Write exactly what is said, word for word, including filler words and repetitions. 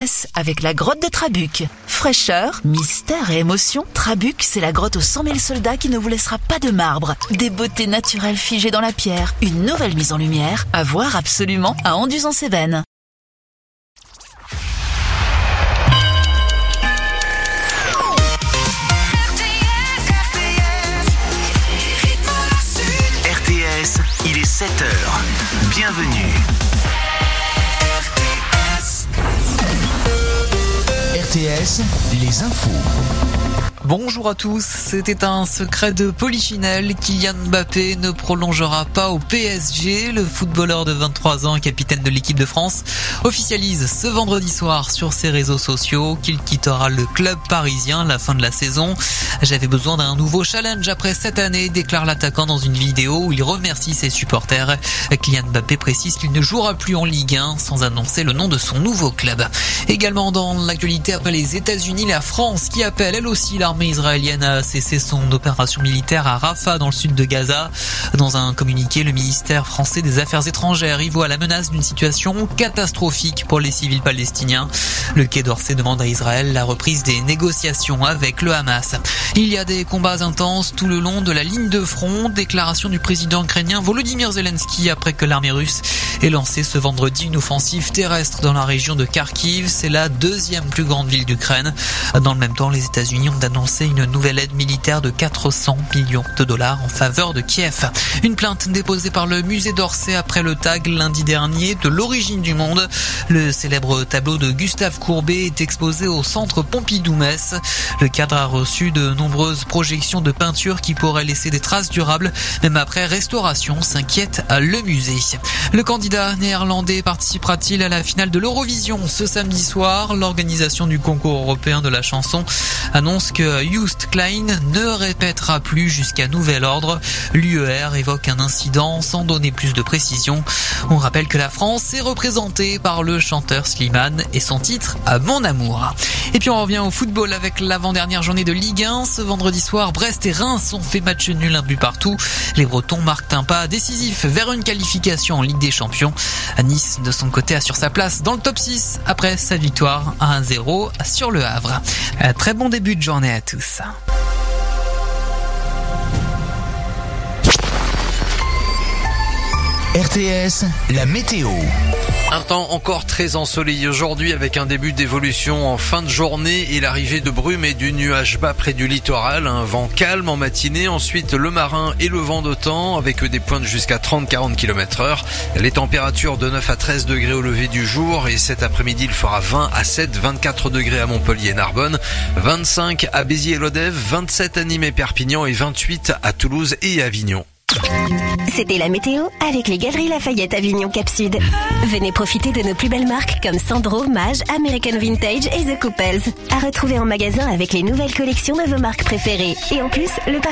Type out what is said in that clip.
S avec la grotte de Trabuc. Fraîcheur, mystère et émotion, Trabuc, c'est la grotte aux cent mille soldats qui ne vous laissera pas de marbre. Des beautés naturelles figées dans la pierre, une nouvelle mise en lumière, à voir absolument à Anduze-en-Cévennes. R T S, il est sept heures. Bienvenue. R T S, les infos. Bonjour à tous, c'était un secret de polichinelle. Kylian Mbappé ne prolongera pas au P S G. Le footballeur de vingt-trois ans, capitaine de l'équipe de France, officialise ce vendredi soir sur ses réseaux sociaux qu'il quittera le club parisien à la fin de la saison. J'avais besoin d'un nouveau challenge après cette année, déclare l'attaquant dans une vidéo où il remercie ses supporters. Kylian Mbappé précise qu'il ne jouera plus en Ligue un sans annoncer le nom de son nouveau club. Également dans l'actualité, après les États-Unis, la France qui appelle elle aussi l'armée israélienne a cessé son opération militaire à Rafah dans le sud de Gaza. Dans un communiqué, le ministère français des Affaires étrangères y voit la menace d'une situation catastrophique pour les civils palestiniens. Le Quai d'Orsay demande à Israël la reprise des négociations avec le Hamas. Il y a des combats intenses tout le long de la ligne de front. Déclaration du président ukrainien Volodymyr Zelensky après que l'armée russe ait lancé ce vendredi une offensive terrestre dans la région de Kharkiv. C'est la deuxième plus grande ville d'Ukraine. Dans le même temps, les États-Unis ont annoncé une nouvelle aide militaire de quatre cents millions de dollars en faveur de Kiev. Une plainte déposée par le musée d'Orsay après le tag lundi dernier de l'origine du monde. Le célèbre tableau de Gustave Courbet est exposé au centre Pompidou-Metz. Le cadre a reçu de nombreuses projections de peinture qui pourraient laisser des traces durables, même après restauration, s'inquiète le musée. Le candidat néerlandais participera-t-il à la finale de l'Eurovision ce samedi soir? L'organisation du concours européen de la chanson annonce que Joost Klein ne répétera plus jusqu'à nouvel ordre. L'U E R évoque un incident sans donner plus de précision. On rappelle que la France est représentée par le chanteur Slimane et son titre à Mon Amour. Et puis on revient au football avec l'avant-dernière journée de Ligue un. Ce vendredi soir, Brest et Reims ont fait match nul, un but partout. Les Bretons marquent un pas décisif vers une qualification en Ligue des Champions. Nice, de son côté, assure sa place dans le top six après sa victoire à un zéro sur le Havre. Très bon début de journée à tous. R T S, la météo. Un temps encore très ensoleillé aujourd'hui avec un début d'évolution en fin de journée et l'arrivée de brume et du nuage bas près du littoral. Un vent calme en matinée, ensuite le marin et le vent de temps avec des pointes jusqu'à trente à quarante kilomètres heure. Les températures de neuf à treize degrés au lever du jour et cet après-midi il fera vingt à sept, vingt-quatre degrés à Montpellier et Narbonne, vingt-cinq à Béziers et Lodève, vingt-sept à Nîmes et Perpignan et vingt-huit à Toulouse et Avignon. C'était la météo avec les Galeries Lafayette Avignon Cap Sud. Venez profiter de nos plus belles marques comme Sandro, Mage, American Vintage et The Couples. À retrouver en magasin avec les nouvelles collections de vos marques préférées. Et en plus, le